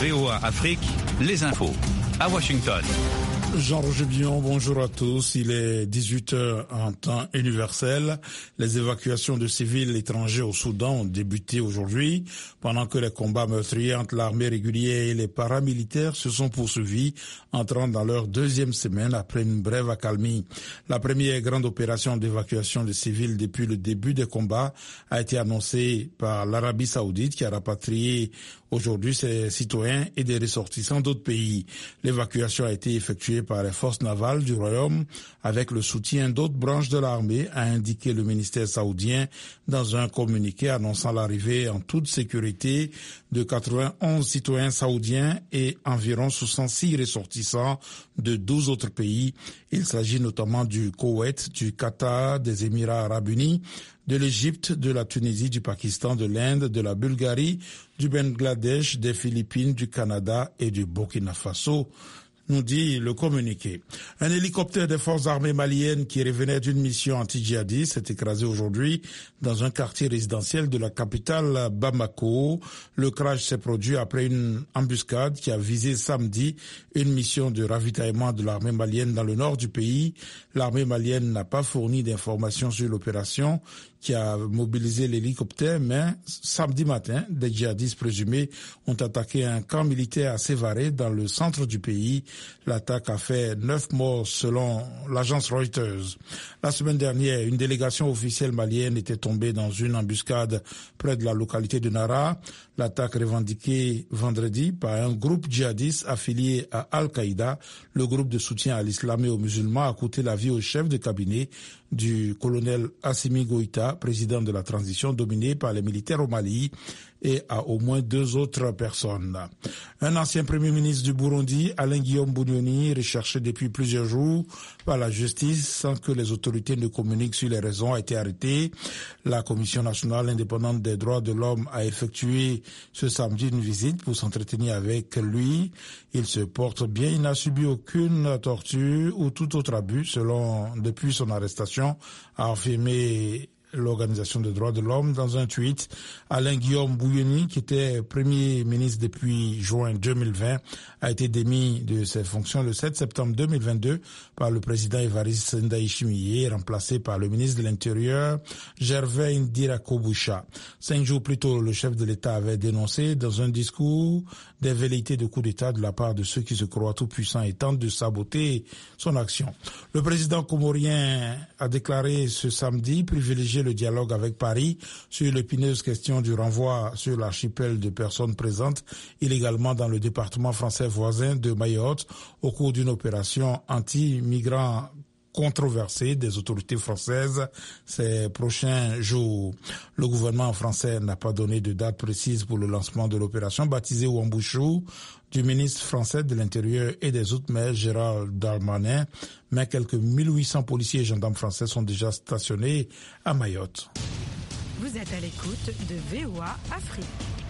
VOA Afrique, les infos. À Washington. Jean-Roger Billon, bonjour à tous. Il est 18h en temps universel. Les évacuations de civils étrangers au Soudan ont débuté aujourd'hui, pendant que les combats meurtriers entre l'armée régulière et les paramilitaires se sont poursuivis, entrant dans leur deuxième semaine après une brève accalmie. La première grande opération d'évacuation de civils depuis le début des combats a été annoncée par l'Arabie Saoudite, qui a rapatrié aujourd'hui ses citoyens et des ressortissants d'autres pays. L'évacuation a été effectuée par les forces navales du Royaume avec le soutien d'autres branches de l'armée, a indiqué le ministère saoudien dans un communiqué annonçant l'arrivée en toute sécurité de 91 citoyens saoudiens et environ 66 ressortissants de 12 autres pays. Il s'agit notamment du Koweït, du Qatar, des Émirats arabes unis, de l'Égypte, de la Tunisie, du Pakistan, de l'Inde, de la Bulgarie, du Bangladesh, des Philippines, du Canada et du Burkina Faso, nous dit le communiqué. Un hélicoptère des forces armées maliennes qui revenait d'une mission anti-djihadiste s'est écrasé aujourd'hui dans un quartier résidentiel de la capitale Bamako. Le crash s'est produit après une embuscade qui a visé samedi une mission de ravitaillement de l'armée malienne dans le nord du pays. L'armée malienne n'a pas fourni d'informations sur l'opération qui a mobilisé l'hélicoptère, mais samedi matin, des djihadistes présumés ont attaqué un camp militaire à Sévaré dans le centre du pays. L'attaque a fait 9 morts selon l'agence Reuters. La semaine dernière, une délégation officielle malienne était tombée dans une embuscade près de la localité de Nara. L'attaque revendiquée vendredi par un groupe djihadiste affilié à Al-Qaïda, le groupe de soutien à l'islam et aux musulmans, a coûté la vie au chef de cabinet du colonel Assimi Goïta, président de la transition dominée par les militaires au Mali, et à au moins 2 autres personnes. Un ancien premier ministre du Burundi, Alain Guillaume Bunyoni, recherché depuis plusieurs jours par la justice sans que les autorités ne communiquent sur les raisons, a été arrêté. La Commission nationale indépendante des droits de l'homme a effectué ce samedi une visite pour s'entretenir avec lui. Il se porte bien, il n'a subi aucune torture ou tout autre abus depuis son arrestation, a affirmé l'Organisation des droits de l'homme dans un tweet. Alain Guillaume Bunyoni, qui était Premier ministre depuis juin 2020, a été démis de ses fonctions le 7 septembre 2022 par le président Évariste Ndayishimiye, remplacé par le ministre de l'Intérieur Gervais Ndirakobucha. 5 jours plus tôt, le chef de l'État avait dénoncé dans un discours des velléités de coup d'État de la part de ceux qui se croient tout-puissants et tentent de saboter son action. Le président comorien a déclaré ce samedi privilégier le dialogue avec Paris sur l'épineuse question du renvoi sur l'archipel de personnes présentes illégalement dans le département français voisin de Mayotte au cours d'une opération anti-migrants controversée des autorités françaises ces prochains jours. Le gouvernement français n'a pas donné de date précise pour le lancement de l'opération baptisée Wambouchou du ministre français de l'Intérieur et des Outre-mer Gérald Darmanin, mais quelques 1800 policiers et gendarmes français sont déjà stationnés à Mayotte. Vous êtes à l'écoute de VOA Afrique.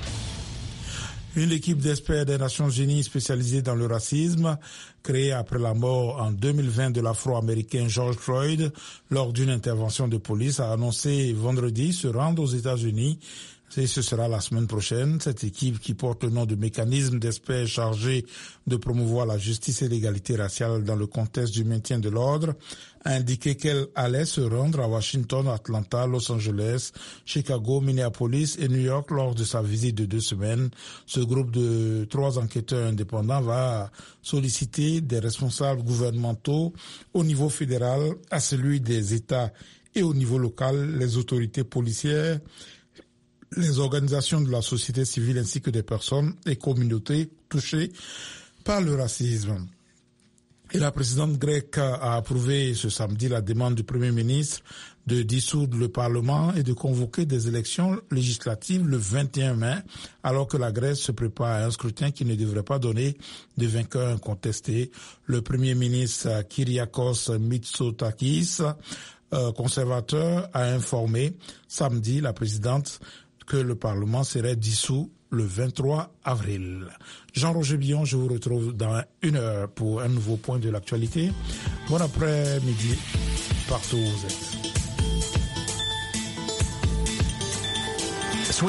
Une équipe d'experts des Nations Unies spécialisée dans le racisme, créée après la mort en 2020 de l'Afro-Américain George Floyd lors d'une intervention de police, a annoncé vendredi se rendre aux États-Unis. Et ce sera la semaine prochaine. Cette équipe, qui porte le nom de mécanisme d'experts chargé de promouvoir la justice et l'égalité raciale dans le contexte du maintien de l'ordre, a indiqué qu'elle allait se rendre à Washington, Atlanta, Los Angeles, Chicago, Minneapolis et New York lors de sa visite de 2 semaines. Ce groupe de 3 enquêteurs indépendants va solliciter des responsables gouvernementaux au niveau fédéral, à celui des États et au niveau local, les autorités policières, les organisations de la société civile ainsi que des personnes et communautés touchées par le racisme. Et la présidente grecque a approuvé ce samedi la demande du Premier ministre de dissoudre le Parlement et de convoquer des élections législatives le 21 mai, alors que la Grèce se prépare à un scrutin qui ne devrait pas donner de vainqueur incontesté. Le Premier ministre Kyriakos Mitsotakis, conservateur, a informé samedi la présidente que le Parlement serait dissous le 23 avril. Jean-Roger Billon, je vous retrouve dans 1 heure pour un nouveau point de l'actualité. Bon après-midi, partout où vous êtes.